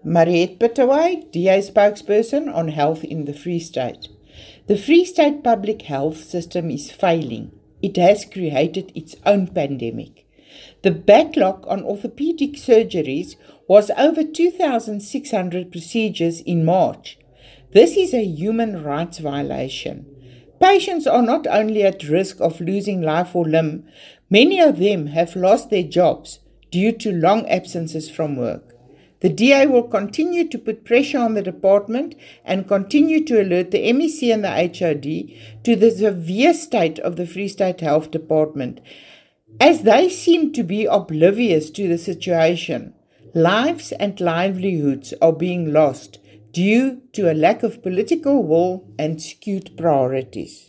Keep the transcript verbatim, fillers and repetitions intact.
Mariette Pittaway, D A spokesperson on health in the Free State. The Free State public health system is failing. It has created its own pandemic. The backlog on orthopedic surgeries was over two thousand six hundred procedures in March. This is a human rights violation. Patients are not only at risk of losing life or limb, many of them have lost their jobs due to long absences from work. The D A will continue to put pressure on the department and continue to alert the M E C and the H O D to the severe state of the Free State Health Department, as they seem to be oblivious to the situation. Lives and livelihoods are being lost due to a lack of political will and skewed priorities.